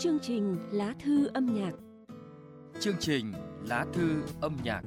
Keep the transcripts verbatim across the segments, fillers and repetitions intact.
Chương trình Lá thư âm nhạc. Chương trình Lá thư âm nhạc.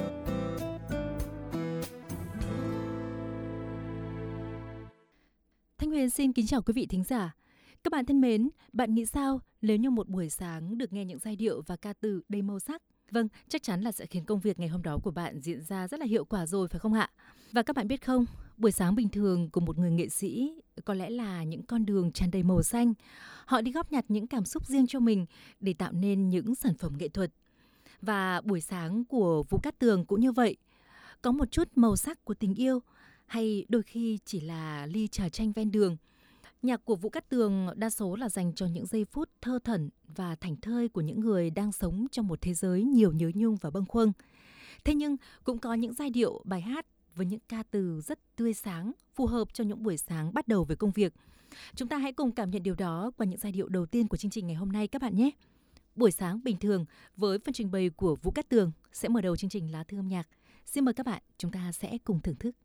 Thanh Huyền xin kính chào quý vị thính giả. Các bạn thân mến, bạn nghĩ sao nếu như một buổi sáng được nghe những giai điệu và ca từ đầy màu sắc? Vâng, chắc chắn là sẽ khiến công việc ngày hôm đó của bạn diễn ra rất là hiệu quả rồi, phải không ạ? Và các bạn biết không, buổi sáng bình thường của một người nghệ sĩ có lẽ là những con đường tràn đầy màu xanh. Họ đi góp nhặt những cảm xúc riêng cho mình để tạo nên những sản phẩm nghệ thuật. Và buổi sáng của Vũ Cát Tường cũng như vậy. Có một chút màu sắc của tình yêu, hay đôi khi chỉ là ly trà chanh ven đường. Nhạc của Vũ Cát Tường đa số là dành cho những giây phút thơ thẩn và thảnh thơi của những người đang sống trong một thế giới nhiều nhớ nhung và bâng khuâng. Thế nhưng cũng có những giai điệu bài hát với những ca từ rất tươi sáng, phù hợp cho những buổi sáng bắt đầu với công việc. Chúng ta hãy cùng cảm nhận điều đó qua những giai điệu đầu tiên của chương trình ngày hôm nay các bạn nhé. Buổi sáng bình thường với phần trình bày của Vũ Cát Tường sẽ mở đầu chương trình Lá thư âm nhạc. Xin mời các bạn, chúng ta sẽ cùng thưởng thức.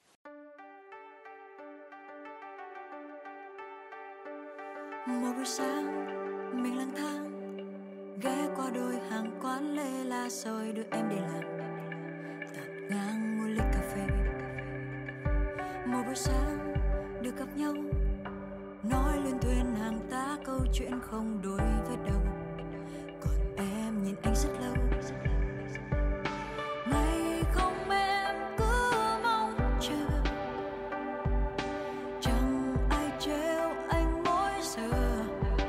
Một buổi sáng mình lang thang ghé qua đôi hàng quán lê la rồi đưa em đi làm, tạt ngang mua ly cà phê. Một buổi sáng được gặp nhau nói lên thuyền hàng tá câu chuyện không đuổi với đâu, còn em nhìn anh rất lâu. Ngày không em cứ mong chờ, chẳng ai trêu anh mỗi giờ.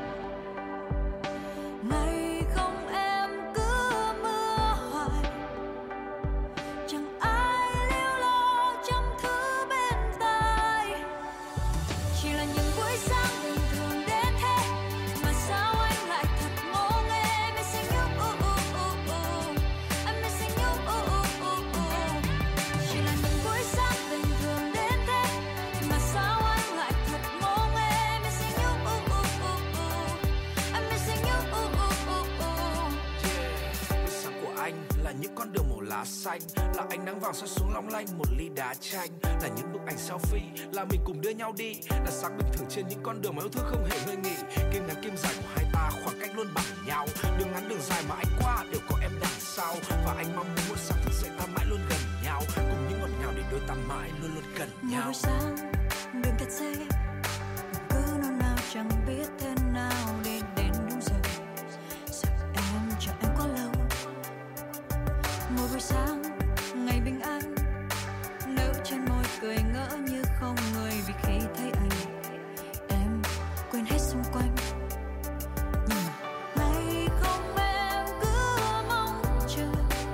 Ngày không em cứ mưa hoài, chẳng ai lưu lo trăm thứ bên tai. Chỉ là những buổi sáng bình thường đến thế mà sao anh lại thật ngô nghê. Missing you, oh, oh, oh, oh. I'm missing you, oh, oh, oh, oh. Chỉ là những buổi sáng bình thường đến thế mà sao anh lại thật ngô nghê. Missing you, oh, oh, oh, oh. I'm missing you, oh, oh, oh, oh. Buổi sáng của anh là những con đường màu lá xanh, là ánh nắng vàng soi xuống long lanh một ly đá chanh, là những bức ảnh selfie, là mình cùng đưa nhau đi, là sáng bình thường trên những con đường mà yêu thương không hề ngơi nghỉ. Kim ngắn kim dài của hai ta khoảng cách luôn bằng nhau, đường ngắn đường dài mà anh qua đều có em đằng sau, và anh mong muốn một sáng thức dậy ta mãi luôn gần nhau, cùng những ngọt ngào để đôi ta mãi luôn luôn gần Một nhau. buổi sáng đường kẹt xe, cứ nôn nao chẳng biết thế nào để đến đúng giờ. Sợ em chờ em quá lâu. Một buổi sáng ngày bình an, nở trên môi cười ngỡ như không người, vì khi thấy anh em quên hết xung quanh. Nhưng mà ngày không em cứ mong chờ,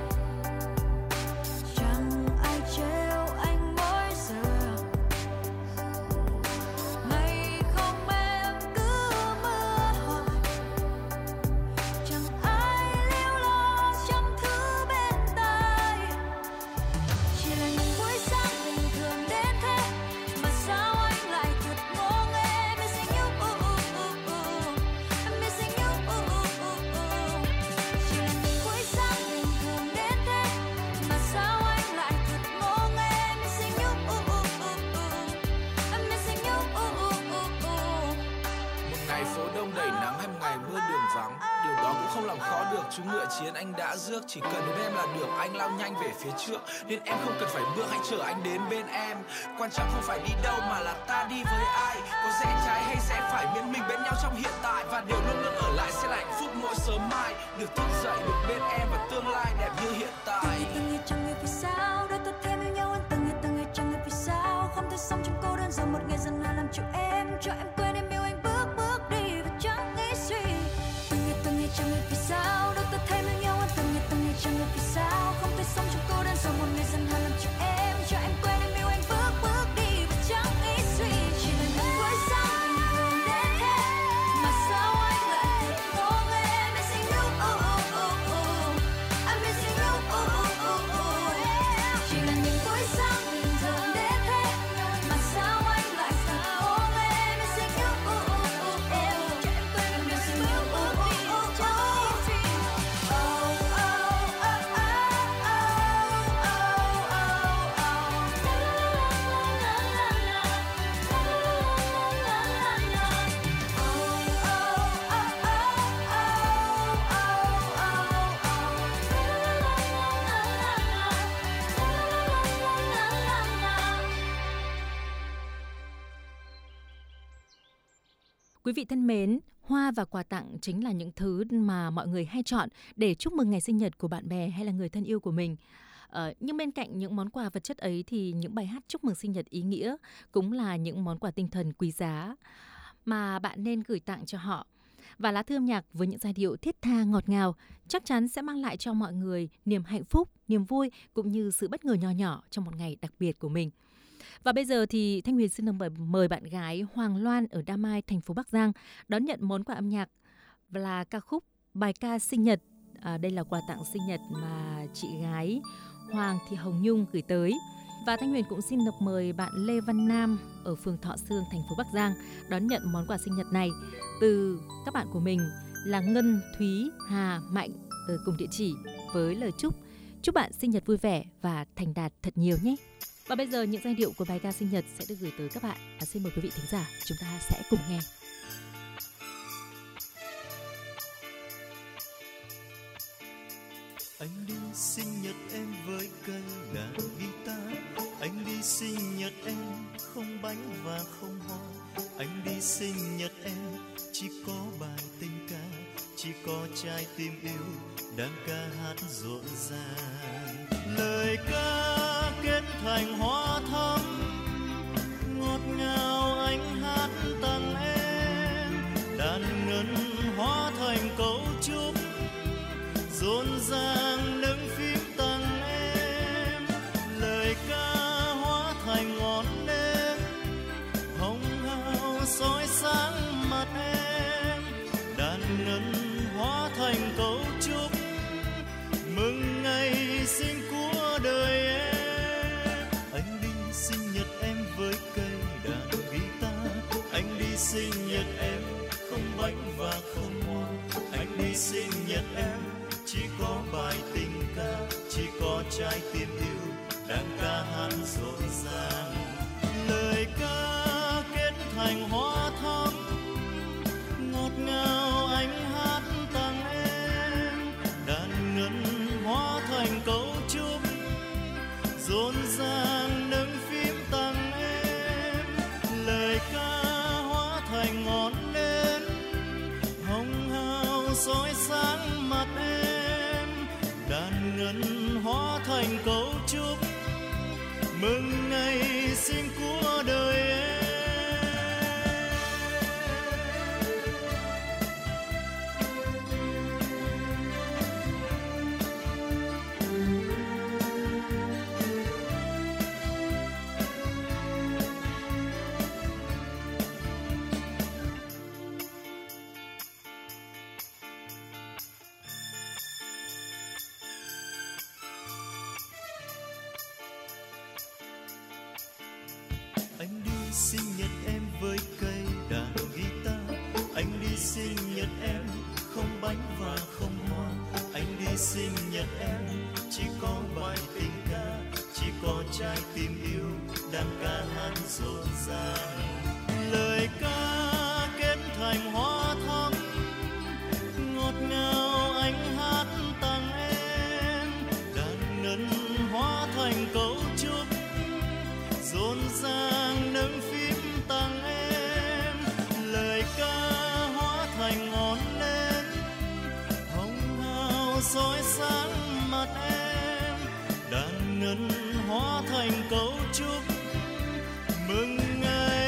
chẳng ai trêu anh mỗi giờ. Ngày không em cứ mưa hoài, chẳng ai lưu lo trăm thứ bên tai. Chỉ là những buổi sáng bình thường đến thế mà sao anh lại thật ngô nghê. Missing you, oh, oh, oh, oh. I'm missing you, oh, oh, oh, oh. Chỉ là những buổi sáng bình thường đến thế mà sao anh lại thật ngô nghê. Missing you, oh, oh, oh, oh. I'm missing you, oh, oh, oh, oh. Một ngày phố đông đầy nắng hay một ngày mưa đường vắng, điều đó cũng không làm khó được chú ngựa chiến anh đã rước. Chỉ cần đến em là được, anh lao nhanh về phía trước, nên em không cần phải bước, hãy chờ anh đến bên em. Quan trọng không phải đi đâu mà là ta đi với ai, có rẽ trái hay rẽ phải miễn mình bên nhau trong hiện tại, và điều luôn luôn ở lại sẽ là hạnh phúc mỗi sớm mai, được thức dậy được bên em và tương lai đẹp như hiện tại. Từng ngày chẳng biết vì sao đôi ta thêm yêu nhau hơn, từng ngày từng ngày chẳng biết vì sao không thể sống trong cô đơn, giờ một ngày dần lại làm chịu em, cho em quên em yêu anh bước bước đi và chẳng nghĩ suy. Từng ngày từng ngày chẳng biết vì sao đôi ta thêm yêu nhau hơn, từng ngày từng ngày chẳng biết vì sao không thể sống trong cô đơn, giờ một ngày dần lại làm chịu em, cho em quên em yêu anh bước bước đi và chẳng nghĩ suy. Chỉ là những buổi sáng bình thường đến thế mà sao anh lại thật ngô nghê. Missing you, oh, oh, oh, oh. I'm missing you, oh, oh, oh, oh. Chỉ là những buổi sáng bình thường đến thế mà sao anh lại thật ngô nghê. Missing you, Quý vị thân mến, hoa và quà tặng chính là những thứ mà mọi người hay chọn để chúc mừng ngày sinh nhật của bạn bè hay là người thân yêu của mình. Ờ, nhưng bên cạnh những món quà vật chất ấy thì những bài hát chúc mừng sinh nhật ý nghĩa cũng là những món quà tinh thần quý giá mà bạn nên gửi tặng cho họ. Và lá thư âm nhạc với những giai điệu thiết tha ngọt ngào chắc chắn sẽ mang lại cho mọi người niềm hạnh phúc, niềm vui cũng như sự bất ngờ nhỏ nhỏ trong một ngày đặc biệt của mình. Và bây giờ thì Thanh Huyền xin được mời bạn gái Hoàng Loan ở Đa Mai, thành phố Bắc Giang đón nhận món quà âm nhạc là ca khúc Bài ca sinh nhật. À, đây là quà tặng sinh nhật mà chị gái Hoàng Thị Hồng Nhung gửi tới. Và Thanh Huyền cũng xin được mời bạn Lê Văn Nam ở phường Thọ Sương, thành phố Bắc Giang đón nhận món quà sinh nhật này từ các bạn của mình là Ngân, Thúy, Hà, Mạnh ở cùng địa chỉ với lời chúc chúc bạn sinh nhật vui vẻ và thành đạt thật nhiều nhé. Và bây giờ những giai điệu của bài ca sinh nhật sẽ được gửi tới các bạn. À, xin mời quý vị thính giả chúng ta sẽ cùng nghe. Anh đi sinh nhật em với cây đàn guitar, anh đi sinh nhật em không bánh và không hoa, anh đi sinh nhật em chỉ có bài tình ca, chỉ có trái tim yêu đang ca hát rộn ràng. Lời ca kết thành hoa thắm ngọt ngào anh hát tặng em, đàn ngân hóa thành câu chúc rộn ràng nâng phím tặng em. Lời ca hóa thành ngọn nến hồng hào soi sáng mặt em, đàn ngân hóa thành câu chúc mừng ngày sinh của đời em. Anh đi sinh nhật em với cây đàn guitar, anh đi sinh nhật em không bánh và không hoa, anh đi sinh nhật em chỉ có bài tình ca, chỉ có trái tim yêu đang ca hát rộn ràng. Lời ca kết thành hoa thắm ngọt ngào anh hát tặng em, đàn ngân hóa thành câu chúc rộn ràng nâng phím tặng em. Lời ca hóa thành ngọn nến hồng hào soi sáng mặt em, đàn ngân hóa thành câu chúc mừng ngày sinh của đời em. Anh đi sinh nhật em với cây đàn guitar, anh đi sinh nhật em không bánh và không hoa, anh đi sinh nhật em chỉ có bài tình ca, chỉ có trái tim yêu đang ca hát rộn ràng. Lời ca kết thành hoa thắm ngọt ngào anh hát tặng em, đàn ngân hóa thành câu chúc rộn ràng nâng phím tặng em. Lời ca hóa thành ngọn nến hồng hào soi sáng mặt em, đàn ngân hóa thành câu chúc mừng ngày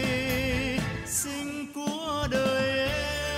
sinh của đời em.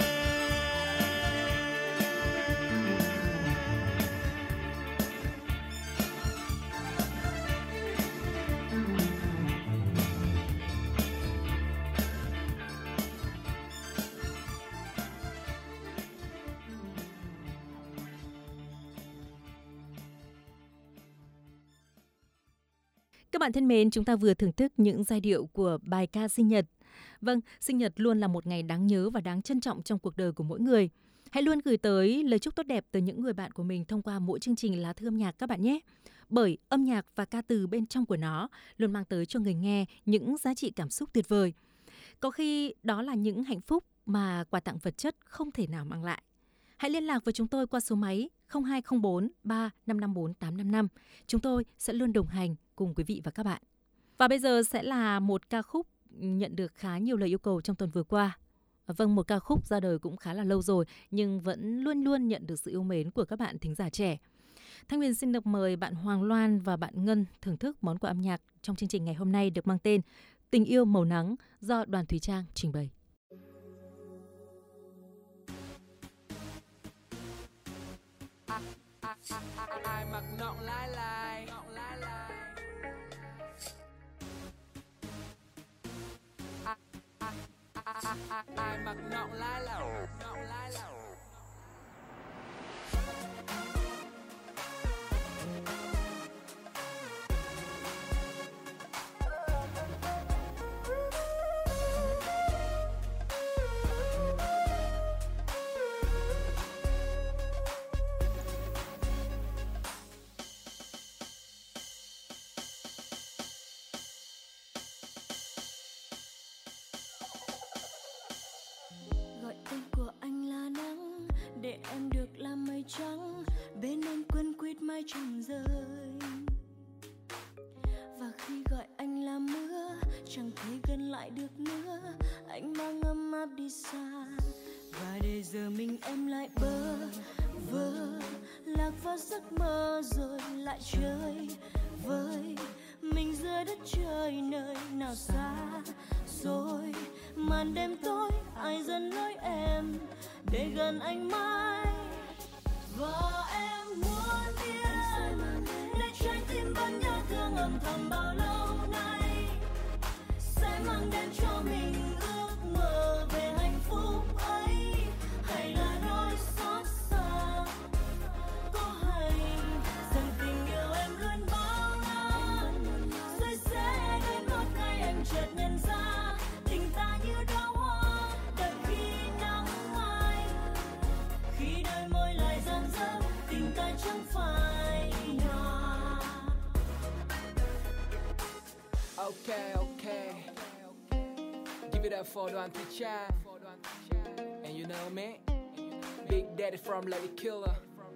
Các bạn thân mến, chúng ta vừa thưởng thức những giai điệu của bài ca sinh nhật. Vâng, sinh nhật luôn là một ngày đáng nhớ và đáng trân trọng trong cuộc đời của mỗi người. Hãy luôn gửi tới lời chúc tốt đẹp từ những người bạn của mình thông qua mỗi chương trình lá thư âm nhạc các bạn nhé. Bởi âm nhạc và ca từ bên trong của nó luôn mang tới cho người nghe những giá trị cảm xúc tuyệt vời. Có khi đó là những hạnh phúc mà quà tặng vật chất không thể nào mang lại. Hãy liên lạc với chúng tôi qua số máy không hai không bốn ba năm năm bốn tám năm năm. Chúng tôi sẽ luôn đồng hành cùng quý vị và các bạn. Và bây giờ sẽ là một ca khúc nhận được khá nhiều lời yêu cầu trong tuần vừa qua. Vâng, một ca khúc ra đời cũng khá là lâu rồi nhưng vẫn luôn luôn nhận được sự yêu mến của các bạn thính giả trẻ. Thanh Huyền xin được mời bạn Hoàng Loan và bạn Ngân thưởng thức món quà âm nhạc trong chương trình ngày hôm nay được mang tên Tình yêu màu nắng do Đoàn Thùy Trang trình bày. Ai mặc nọng lái lai, ai mặc nọng lái lầu, nọng lái lầu. Gọi tên của anh là nắng để em được làm mây trắng, bên anh quấn quýt mái trăng rơi. Và khi gọi anh là mưa chẳng thể gần lại được nữa, anh mang ấm áp đi xa. Và để giờ mình em lại bơ vơ, lạc vào giấc mơ rồi lại chơi với mình giữa đất trời nơi nào xa rồi. Màn đêm tối ai dần nói em để gần anh mãi. Và em muốn biết để trái tim vẫn nhớ thương âm thầm bao lâu nay, sẽ mang đến cho mình ước mơ về hạnh phúc ấy. Hay là nỗi xót xa có hay rằng tình yêu em luôn bao la, rồi sẽ đến một ngày anh chợt nhận ra tình ta như đóa hoa đợi khi nắng mai. Khi đôi môi lại dần dần tình ta chẳng phải nhòa. Okay, okay. Give it up for Đoàn Thùy Trang. And you know me, Big Daddy from Lady Killer.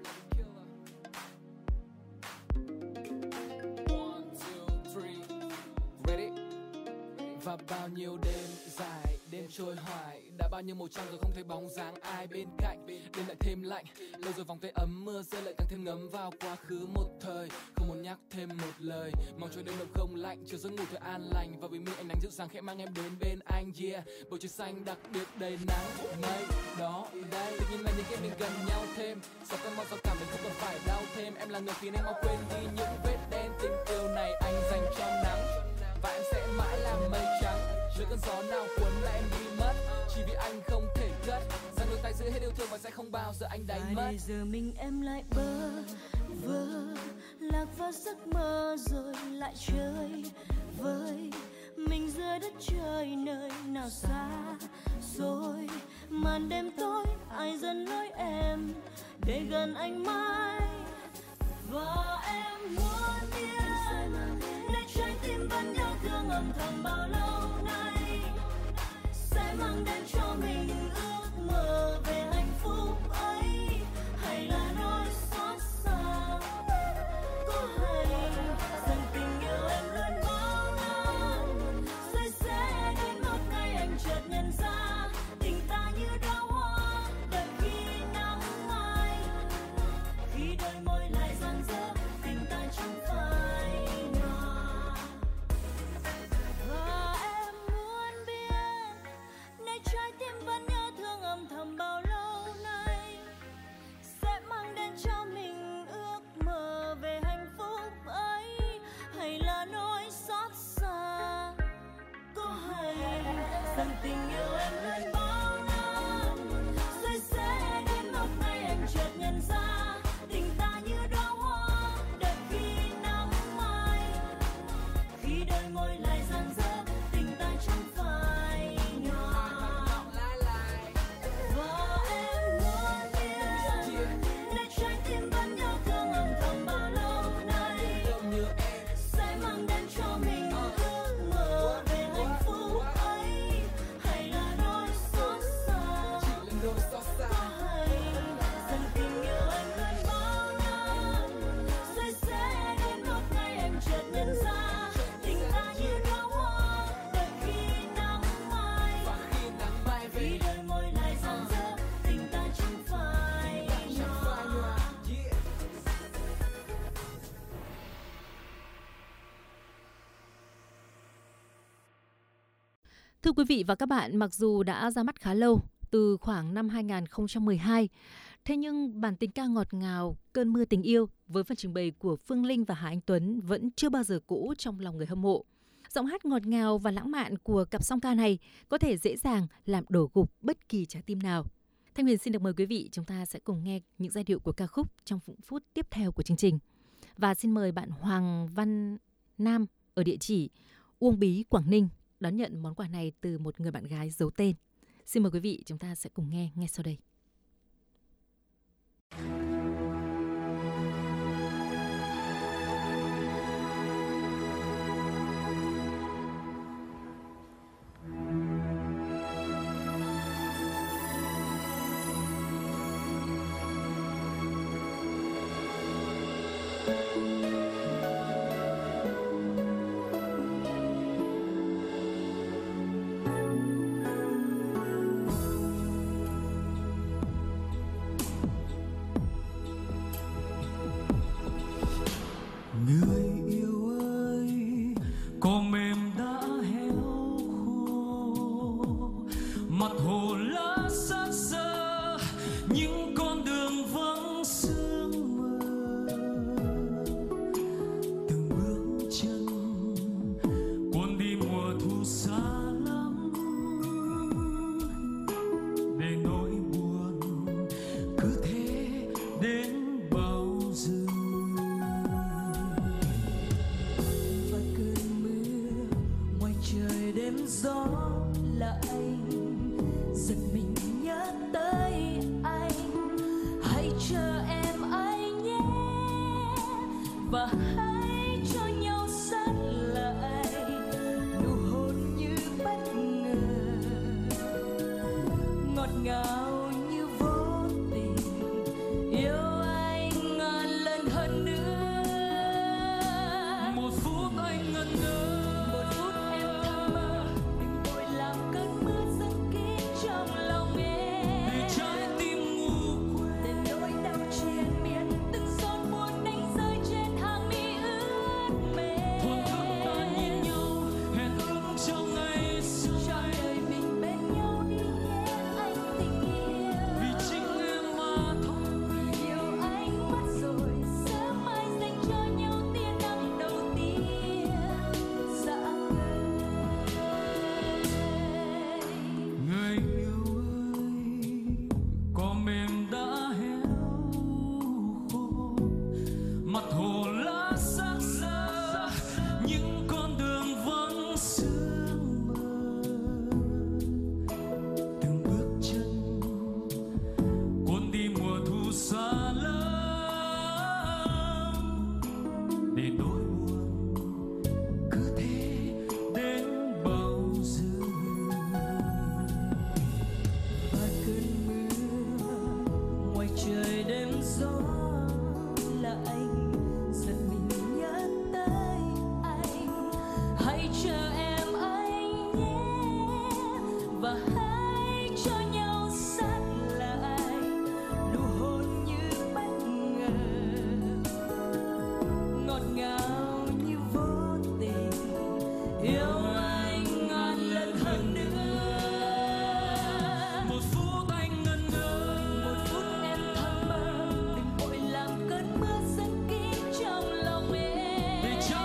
One, two, three, ready? Và bao nhiêu đêm dài, đêm trôi hoài, đã bao nhiêu màu trăng rồi không thấy bóng dáng ai bên cạnh. Đêm lại thêm lạnh, lâu rồi vòng tay ấm mưa rơi lại càng thêm ngấm vào quá khứ một thời. Không muốn nhắc thêm một lời, mong cho đêm đông không lạnh, chiều giấc ngủ thật an lành. Và vì mi ánh nắng dịu dàng khẽ mang em đến bên anh. Yeah, bầu trời xanh đặc biệt đầy nắng mây đó đây. Tự nhiên là những cái mình gần nhau thêm, sao cơn mong sao cảm mình không còn phải đau thêm. Em là người khiến em mau quên đi những vết đen. Tình yêu này anh dành cho nắng, và em sẽ mãi là mây trắng. Giữa cơn gió nào cuốn là em đi mất, chỉ vì anh không thể cất. Giang đôi tay giữ hết yêu thương và sẽ không bao giờ anh đánh mất. Và giờ mình em lại bơ vơ, lạc vào giấc mơ rồi lại chơi với mình giữa đất trời nơi nào xa rồi. Màn đêm tối ai dần nói em để gần anh mãi. Và em muốn biết để trái tim vẫn nhớ thương âm thầm bao lâu nay, sẽ mang đến cho mình ước mơ về hạnh phúc ấy. Hay là nỗi xót xa có hay rằng tình yêu em luôn bao la, rồi sẽ đến một ngày anh chợt nhận ra tình ta như đóa hoa đợi khi nắng mai. Khi đôi môi lại rạng rỡ tình ta chẳng phải Thưa quý vị và các bạn, mặc dù đã ra mắt khá lâu, từ khoảng năm hai không một hai, thế nhưng bản tình ca ngọt ngào Cơn mưa tình yêu với phần trình bày của Phương Linh và Hà Anh Tuấn vẫn chưa bao giờ cũ trong lòng người hâm mộ. Giọng hát ngọt ngào và lãng mạn của cặp song ca này có thể dễ dàng làm đổ gục bất kỳ trái tim nào. Thanh Huyền xin được mời quý vị, chúng ta sẽ cùng nghe những giai điệu của ca khúc trong phút tiếp theo của chương trình. Và xin mời bạn Hoàng Văn Nam ở địa chỉ Uông Bí, Quảng Ninh đón nhận món quà này từ một người bạn gái giấu tên. Xin mời quý vị, chúng ta sẽ cùng nghe ngay sau đây.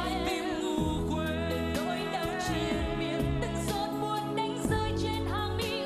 Hãy subscribe cho kênh Ghiền Mì Gõ để không bỏ lỡ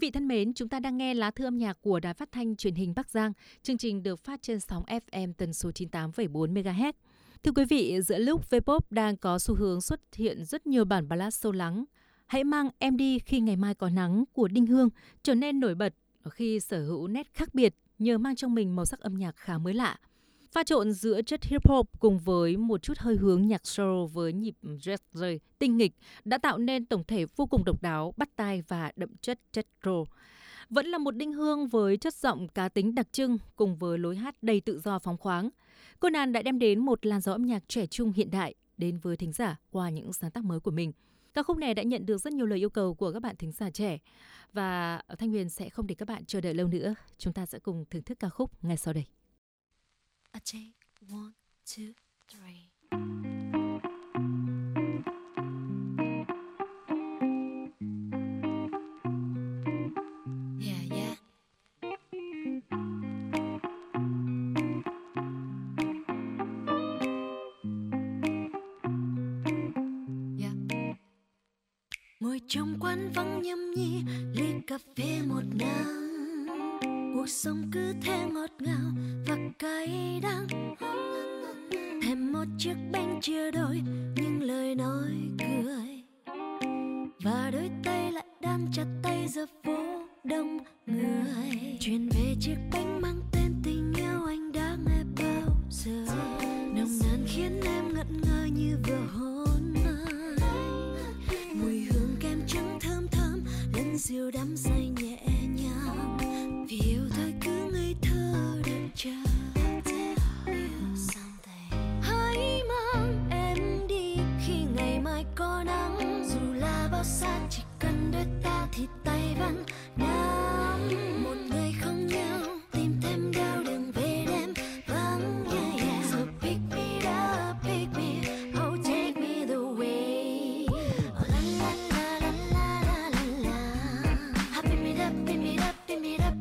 vị thân mến, chúng ta đang nghe lá thư âm nhạc của Đài Phát thanh Truyền hình Bắc Giang. Chương trình được phát trên sóng ép em tần số chín mươi tám phẩy bốn mê ga héc. Thưa quý vị, giữa lúc V-pop đang có xu hướng xuất hiện rất nhiều bản ballad sâu lắng, Hãy mang em đi khi ngày mai có nắng của Đinh Hương trở nên nổi bật khi sở hữu nét khác biệt nhờ mang trong mình màu sắc âm nhạc khá mới lạ. Pha trộn giữa chất hip hop cùng với một chút hơi hướng nhạc soul với nhịp jazz rơi tinh nghịch đã tạo nên tổng thể vô cùng độc đáo, bắt tai và đậm chất retro. Vẫn là một Đinh Hương với chất giọng cá tính đặc trưng cùng với lối hát đầy tự do phóng khoáng. Cô nàng đã đem đến một làn gió âm nhạc trẻ trung hiện đại đến với thính giả qua những sáng tác mới của mình. Ca khúc này đã nhận được rất nhiều lời yêu cầu của các bạn thính giả trẻ và Thanh Huyền sẽ không để các bạn chờ đợi lâu nữa. Chúng ta sẽ cùng thưởng thức ca khúc ngay sau đây. I take one, two, three. Yeah, yeah. Yeah. Ngồi trong quán vắng nhâm nhi, ly cà phê một nắng. Cuộc sống cứ thế ngọt ngào và cay đắng. Thèm một chiếc bánh chia đôi những lời nói cười, và đôi tay lại đan chặt tay giữa phố đông người. Chuyện về chiếc bánh mang tên tình yêu anh đã nghe bao giờ, nồng nàn khiến em ngẩn ngơ như vừa hôn anh. Mùi hương kem trắng thơm thơm lẫn dịu đắm say nhẹ nhàng, vì yêu thôi cứ ngây thơ đợi chờ. Hãy mang em đi khi ngày mai có nắng, dù là bao xa chỉ cần đôi ta thì tay vẫn nắm. Một ngày không nhau tìm thêm đau đường về đêm vắng. Yeah, yeah. So pick me up, pick me, oh take me the way. Oh la la la la la la la la. Pick me up, pick me up, pick me up.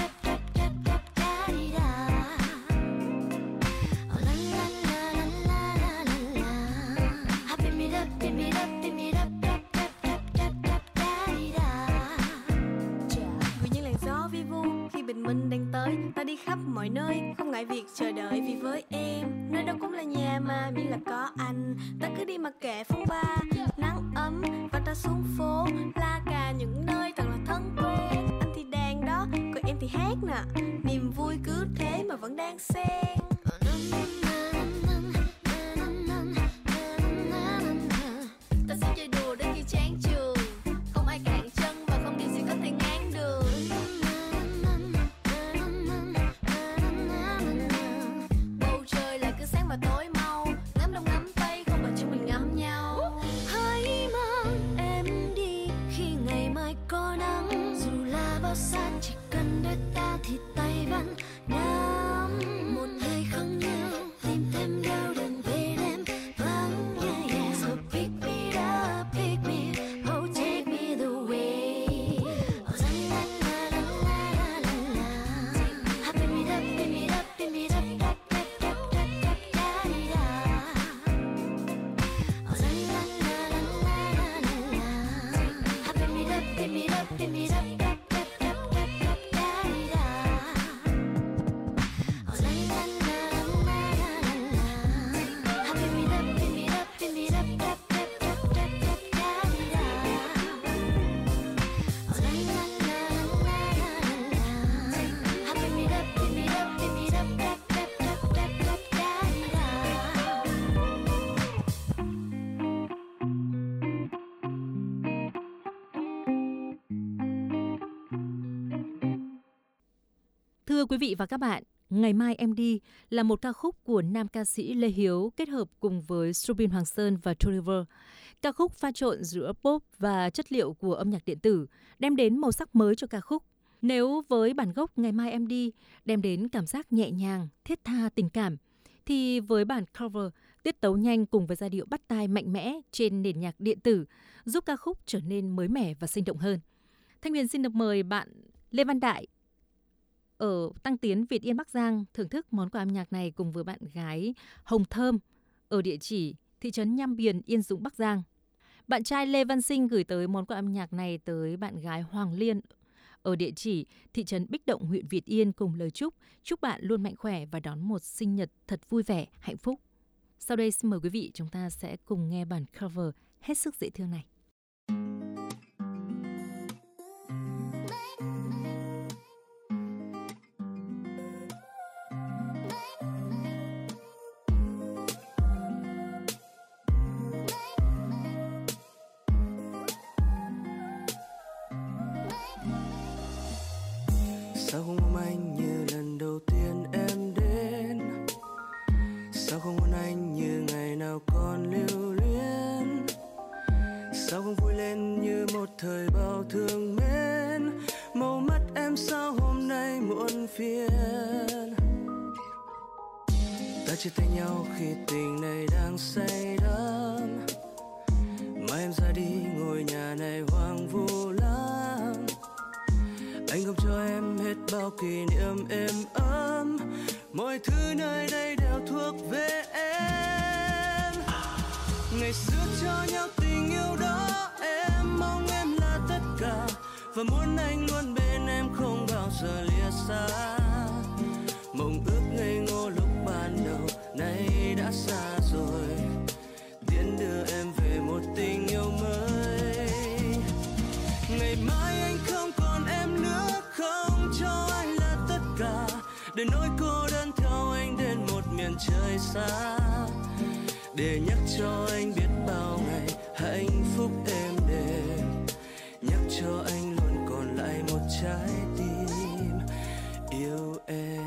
Bình minh đang tới, ta đi khắp mọi nơi, không ngại việc chờ đợi, vì với em nơi đâu cũng là nhà mà miễn là có anh. Ta cứ đi mặc kệ phong ba, nắng ấm và ta xuống phố la cà những nơi thật là thân quen. Anh thì đàn đó, còn em thì hát nè, niềm vui cứ thế mà vẫn đang xen. Ta sẽ chơi đùa đến khi chán trường, không ai cản chân và không điều gì có thể ngán được. Và tối mau ngắm đông ngắm tây, không phải chúng mình ngắm nhau. Hãy mang em đi khi ngày mai có nắng, dù là bao xa chỉ cần đôi ta thì tay vẫn nắm. Một ngày không nhau tìm thêm đau đường về đêm vắng. Yeah, yeah. So pick me up, pick me, oh take me the way. Oh la la la la la la la. Pick me up, pick me up, pick me up. Thưa quý vị và các bạn, Ngày mai em đi là một ca khúc của nam ca sĩ Lê Hiếu kết hợp cùng với Subin Hoàng Sơn và Toliver. Ca khúc pha trộn giữa pop và chất liệu của âm nhạc điện tử, đem đến màu sắc mới cho ca khúc. Nếu với bản gốc Ngày mai em đi đem đến cảm giác nhẹ nhàng, thiết tha, tình cảm, thì với bản cover, tiết tấu nhanh cùng với giai điệu bắt tai mạnh mẽ trên nền nhạc điện tử giúp ca khúc trở nên mới mẻ và sinh động hơn. Thanh Huyền xin được mời bạn Lê Văn Đại ở Tăng Tiến, Việt Yên, Bắc Giang thưởng thức món quà âm nhạc này cùng với bạn gái Hồng Thơm ở địa chỉ thị trấn Nham Biền, Yên Dũng, Bắc Giang. Bạn trai Lê Văn Sinh gửi tới món quà âm nhạc này tới bạn gái Hoàng Liên ở địa chỉ thị trấn Bích Động, huyện Việt Yên cùng lời chúc chúc bạn luôn mạnh khỏe và đón một sinh nhật thật vui vẻ, hạnh phúc. Sau đây xin mời quý vị chúng ta sẽ cùng nghe bản cover hết sức dễ thương này. Sao không ôm anh như lần đầu tiên em đến? Sao không hôn anh như ngày nào còn lưu luyến? Sao không vui lên như một thời bao thương mến? Màu mắt em sao hôm nay muộn phiền? Ta chia tay nhau khi tình này đang say đắm, mà em ra đi ngôi nhà này hoang vu lắm. Anh không cho em hết bao kỷ niệm êm ấm, mọi thứ nơi đây đều thuộc về em. Ngày xưa cho nhau tình yêu đó, em mong em là tất cả, và muốn anh luôn bên em không bao giờ lìa xa. Mộng ước ngây ngô lúc ban đầu nay đã xa rồi, tiễn đưa em về một tình yêu mới. Ngày mai anh không còn em nữa, không cho anh là tất cả, để nỗi cô đơn theo anh đến một miền trời xa, để nhắc cho anh biết bao ngày hạnh phúc êm đềm, nhắc cho anh luôn còn lại một trái tim yêu em.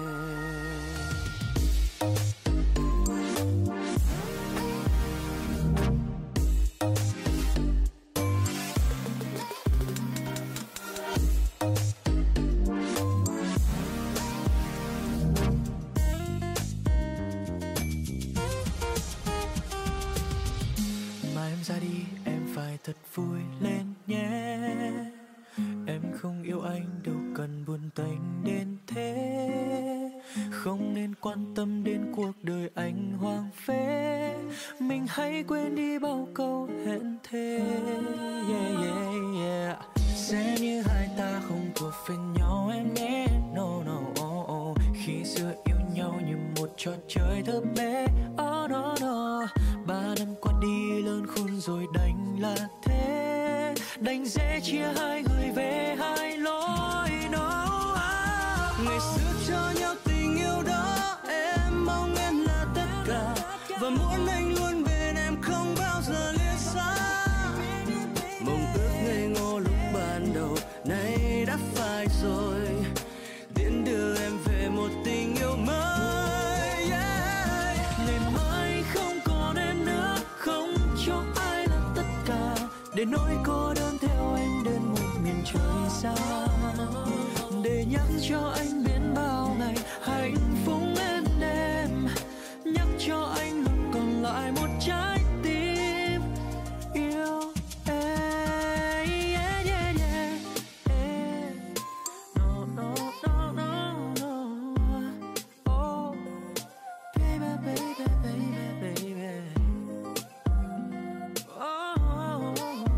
Ra đi em phải thật vui lên nhé, em không yêu anh đâu cần buồn tênh đến thế, không nên quan tâm đến cuộc đời anh hoang phế, mình hãy quên đi bao câu hẹn thề. Yeah, yeah, yeah. Sẽ như hai ta không thuộc về nhau em nhé. No, no, oh, oh. Khi xưa yêu nhau như một trò chơi thơ bé. Oh, no, no. Ba năm qua đi lớn khôn rồi đành là thế, đành dễ chia hai người về hai lối. No, ah. Ngày xưa cho nhau tình yêu đó, em mong em là tất cả, và muốn anh luôn bên em không bao giờ lìa xa. Mong ước ngây ngô lúc ban đầu nay đã phai rồi, tiễn đưa em về một tình yêu mới. Yeah. Ngày mai không còn em nữa, không cho ai là tất cả, để nỗi cô đơn theo anh đến một miền trời xa, để nhắc cho anh biết bao ngày hạnh phúc êm đềm, nhắc cho anh luôn còn lại một trái tim yêu em. Yeah, yeah, yeah. Yeah. No, no, no, no, no. Oh, baby, baby, baby, baby. Oh, oh, oh, oh.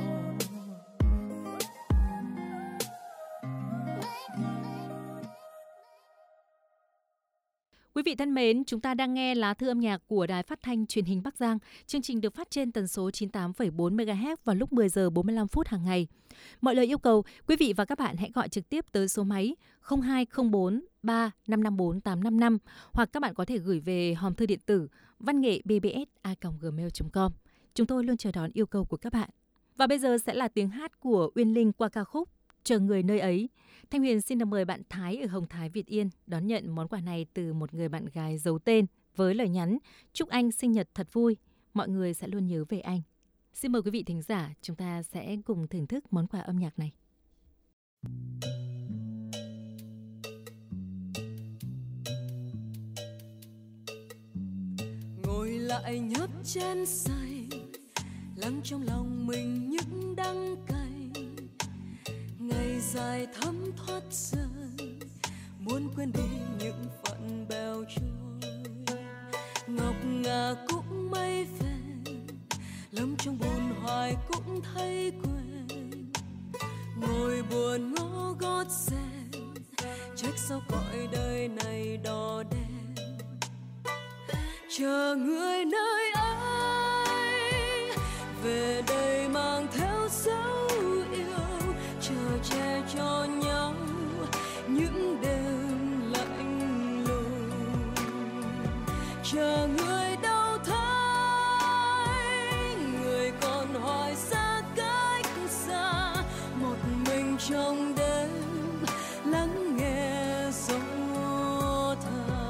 Quý vị thân mến, chúng ta đang nghe lá thư âm nhạc của Đài Phát thanh Truyền hình Bắc Giang. Chương trình được phát trên tần số chín mươi tám phẩy bốn mê ga héc vào lúc mười giờ bốn mươi lăm phút hàng ngày. Mọi lời yêu cầu, quý vị và các bạn hãy gọi trực tiếp tới số máy không hai không bốn ba năm năm bốn tám năm năm, hoặc các bạn có thể gửi về hòm thư điện tử văn nghệ b b s a còng gmail chấm com. Chúng tôi luôn chờ đón yêu cầu của các bạn. Và bây giờ sẽ là tiếng hát của Uyên Linh qua ca khúc Chờ người nơi ấy. Thanh Huyền xin được mời bạn Thái ở Hồng Thái, Việt Yên đón nhận món quà này từ một người bạn gái giấu tên với lời nhắn chúc anh sinh nhật thật vui, mọi người sẽ luôn nhớ về anh. Xin mời quý vị thính giả, chúng ta sẽ cùng thưởng thức món quà âm nhạc này. Ngồi lại nhấp chén say, lắng trong lòng mình những đắng cay. Ngày dài thấm thoát dần, muốn quên đi những phận bèo trôi. Ngọc ngà cũng mây phèn, lắm trong buồn hoài cũng thấy quên. ngồi buồn ngó gót sen, trách sao cõi đời này đỏ đen. Chờ người nơi ấy về đây mang theo dấu yêu, chờ che cho nhau những đêm lạnh lùng. Chờ người đâu thấy người còn hoài xa cách xa, một mình trong đêm lắng nghe gió thở.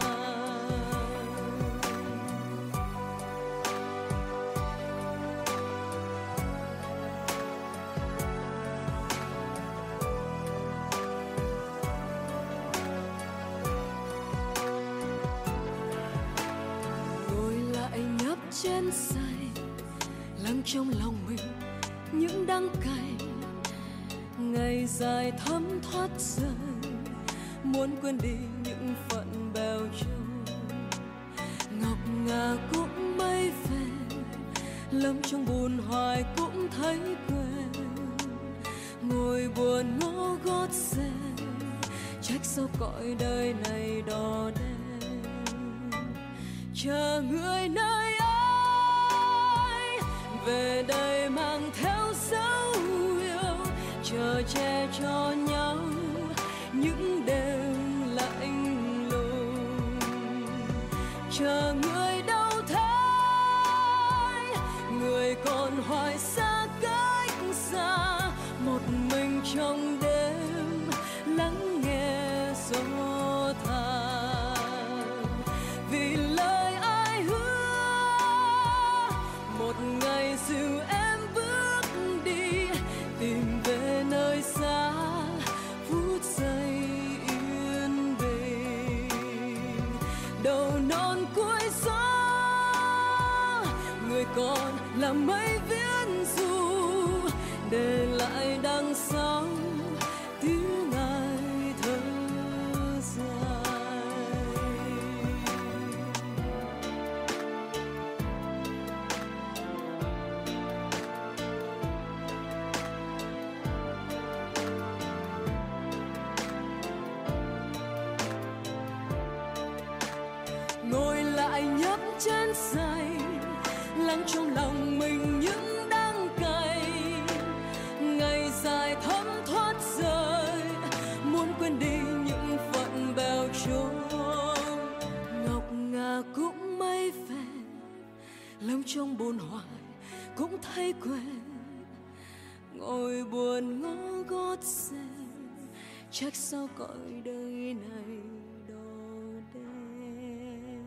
Ngồi lại nhấp chén say, lắng trong lòng mình những đắng cay. Ngày dài thấm thoát rơi, muốn quên đi những phận bèo trôi. Ngọc ngà cũng mây về, lấm trong buồn hoài cũng thấy quên. Ngồi buồn ngó gót sen, trách sao cõi đời này đỏ đen. Chờ người nơi ấy về đây mang theo dấu yêu, chờ che cho nhau những đêm lạnh lùng. Chờ người đâu thấy người còn hoài xa cách xa, một mình trong đêm lắng nghe gió than. Vì lời ai hứa một ngày dìu em bước đi, tìm về nơi xa phút giây yên bình. Đầu non cuối gió người còn là mây viễn du, để lại đằng sau tiếng ngày thơ dài. Ngồi lại nhấp chén say, lắng trong lòng mình những đắng cay. Ngày dài thấm thoát rơi, muốn quên đi những phận bèo trôi. Ngọc ngà cũng mây về, lắm trong buồn hoài cũng thấy quên. Ngồi buồn ngó gót sen, trách sao cõi đời này đỏ đen.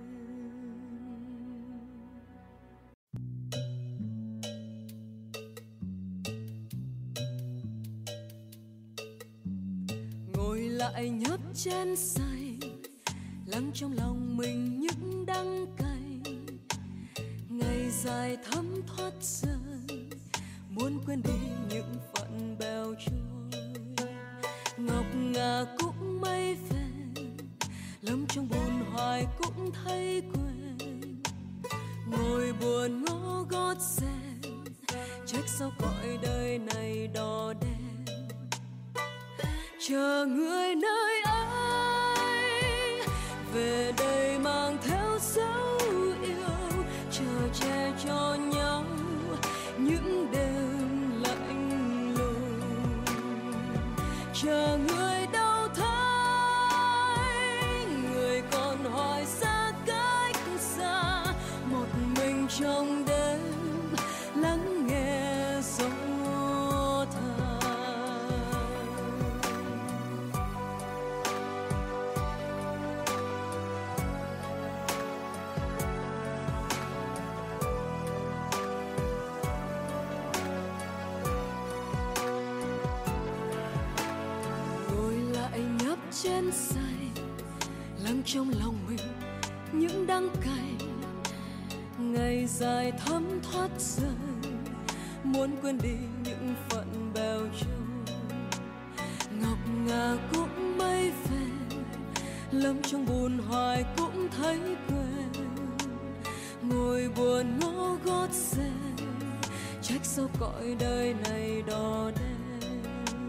Ngồi lại nhấp chén say, lắng trong lòng mình những đắng cay. Ngày dài thấm thoát rơi, muốn quên đi những phận bèo trôi. Ngọc ngà cũng mây về, lắm trong buồn hoài cũng thấy quên. Ngồi buồn ngó gót sen, trách sao cõi đời này đỏ đen. Chờ người nơi ấy về đây mang theo dấu yêu, chờ che cho nhau những đêm lạnh lùng. Chờ người đâu thấy người còn hoài xa cách xa, một mình trong đêm lắng nghe gió thở. Chén say, lắng trong lòng mình những đắng cay. Ngày dài thấm thoát rơi, muốn quên đi những phận bèo trôi. Ngọc ngà cũng mây về, lắm trong buồn hoài cũng thấy quên. Ngồi buồn ngó gót sen, trách sao cõi đời này đỏ đen.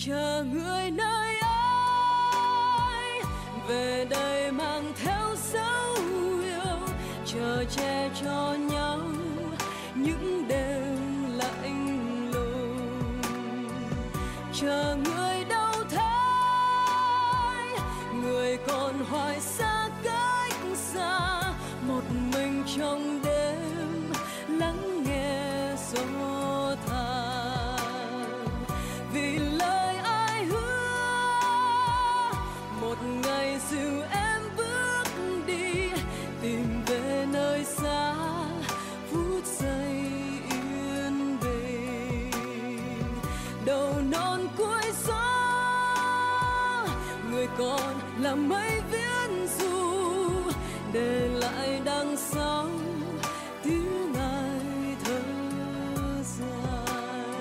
chờ người nơi ấy về đây mang theo dấu yêu, chờ che cho nhau những đêm lạnh lùng, chờ người đâu thấy người còn hoài xa cách xa, một mình trong đêm lắng nghe gió than. Vì lời ai hứa một ngày dìu em bước đi, tìm về nơi xa phút giây yên bình. Đầu non cuối gió người còn là mây viễn du, để lại đằng sau tiếng ai thở dài.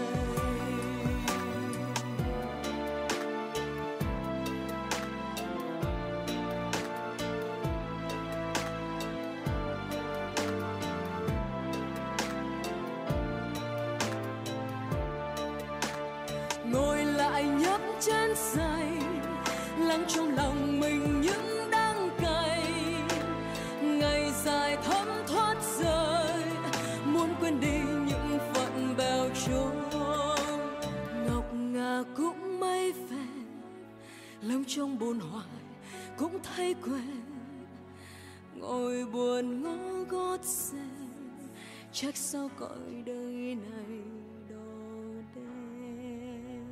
Ngồi lại nhấp chén say, lắng trong lòng mình những đắng cay. Ngày dài thấm thoát rơi, muốn quên đi những phận bèo trôi. Ngọc ngà cũng mây về, lòng trong buồn hoài cũng thấy quên. Ngồi buồn ngó gót sen, trách sao cõi đời này đổ đen.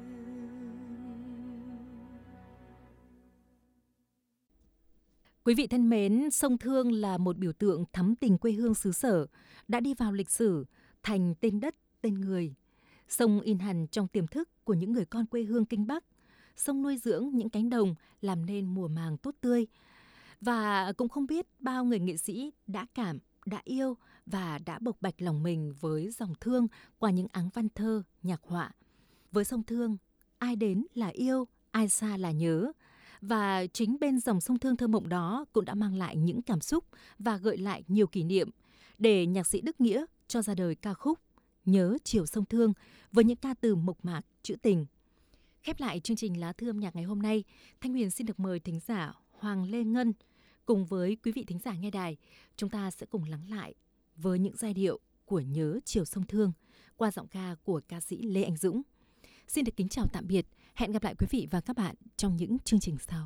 Quý vị thân mến, sông Thương là một biểu tượng thắm tình quê hương xứ sở, đã đi vào lịch sử, thành tên đất, tên người. Sông in hằn trong tiềm thức của những người con quê hương Kinh Bắc. Sông nuôi dưỡng những cánh đồng, làm nên mùa màng tốt tươi. Và cũng không biết bao người nghệ sĩ đã cảm, đã yêu và đã bộc bạch lòng mình với dòng thương qua những áng văn thơ, nhạc họa. Với sông Thương, ai đến là yêu, ai xa là nhớ. Và chính bên dòng sông Thương thơ mộng đó cũng đã mang lại những cảm xúc và gợi lại nhiều kỷ niệm để nhạc sĩ Đức Nghĩa cho ra đời ca khúc Nhớ Chiều Sông Thương với những ca từ mộc mạc, trữ tình. Khép lại chương trình Lá Thư âm nhạc ngày hôm nay, Thanh Huyền xin được mời thính giả Hoàng Lê Ngân cùng với quý vị thính giả nghe đài, chúng ta sẽ cùng lắng lại với những giai điệu của Nhớ Chiều Sông Thương qua giọng ca của ca sĩ Lê Anh Dũng. Xin được kính chào tạm biệt, hẹn gặp lại quý vị và các bạn trong những chương trình sau.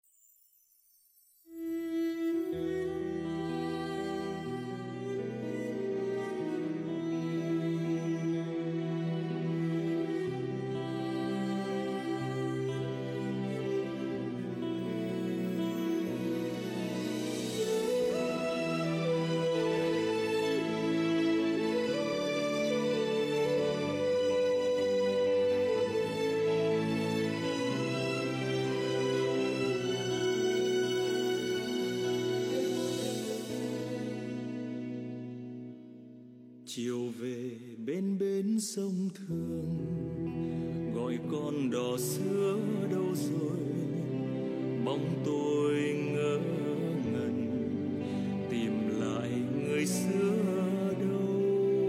Chiều về bên bến sông Thương, gọi con đò xưa đâu rồi, bóng tôi ngỡ ngẩn tìm lại người xưa đâu.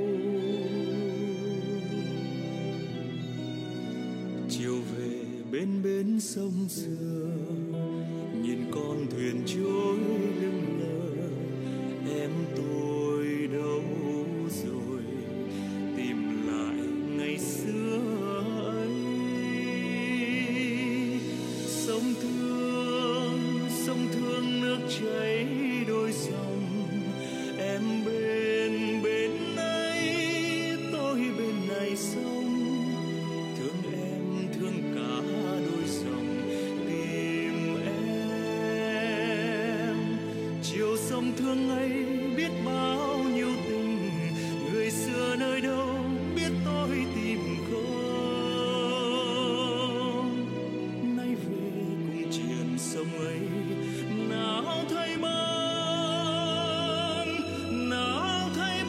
Chiều về bên bến sông xưa, nhìn con thuyền trôi lững lờ, em tôi đâu rồi, tìm lại ngày xưa ấy. Sông Thương, sông Thương nước chảy đôi dòng, em bên bên ấy, tôi bên này sông. Thương em, thương cả đôi dòng, tìm em. Chiều sông Thương ấy biết bao nhiêu tình, người xưa nơi đâu biết tôi tìm không. Nay về cùng triền sông ấy, nào thấy bóng, nào thấy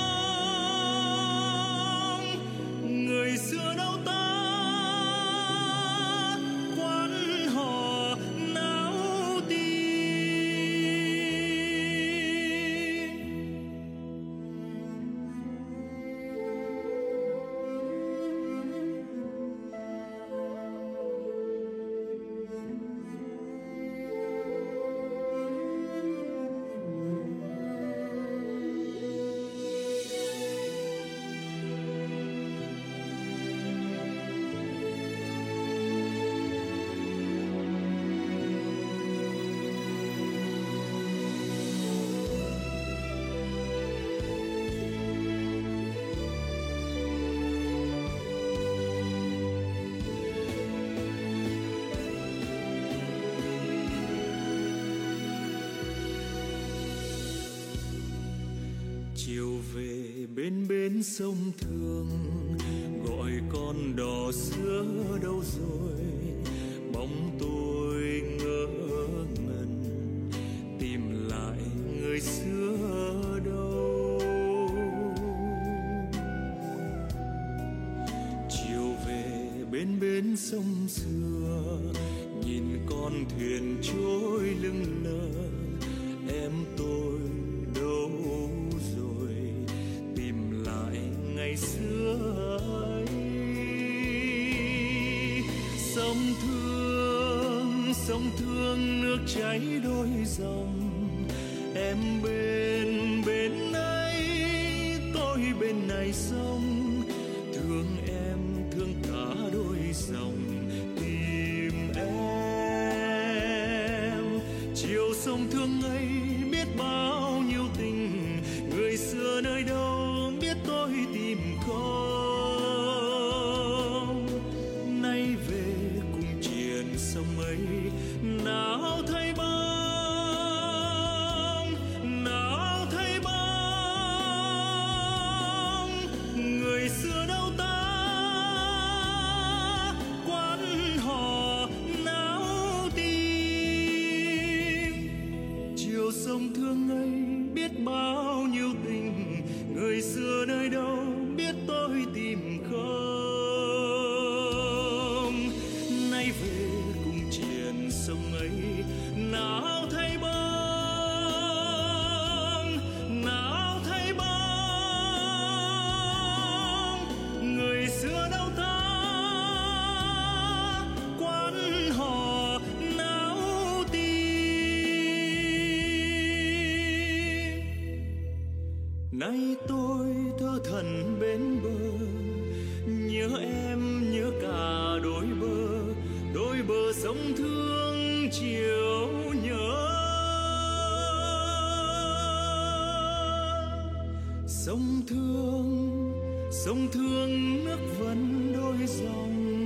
bóng người xưa đâu ta, quán hò náo tiếng. chiều về bên bến sông Thương, gọi con đò xưa đâu rồi, bóng tôi ngỡ ngẩn tìm lại người xưa đâu. Chiều về bên bến sông xưa, nhìn con thuyền trôi lững lờ, em tôi đâu rồi, tìm lại ngày xưa ấy. Sông thương, sông thương nước chảy đôi dòng, em bên bên ấy, tôi bên này sông. Thương em, thương cả đôi dòng tìm em. Chiều sông Thương ấy biết bao nhiêu tình, người xưa nơi đâu biết tôi tìm không. Nay về cùng triền sông ấy, nào thấy bóng, nào thấy bóng người xưa đâu ta. Quán hò náo tim, chiều sông Thương ấy biết bao nhiêu tình, người xưa nơi đâu biết tôi tìm không. Nay về cùng triền sông ấy, nào thấy bóng, nào thấy bóng người xưa đâu ta. Quán hò náo tim. Nay tôi thơ thẩn bên bờ, nhớ em nhớ cả đôi bờ, đôi bờ sông Thương chiều nhớ. Sông Thương, sông Thương nước vẫn đôi dòng,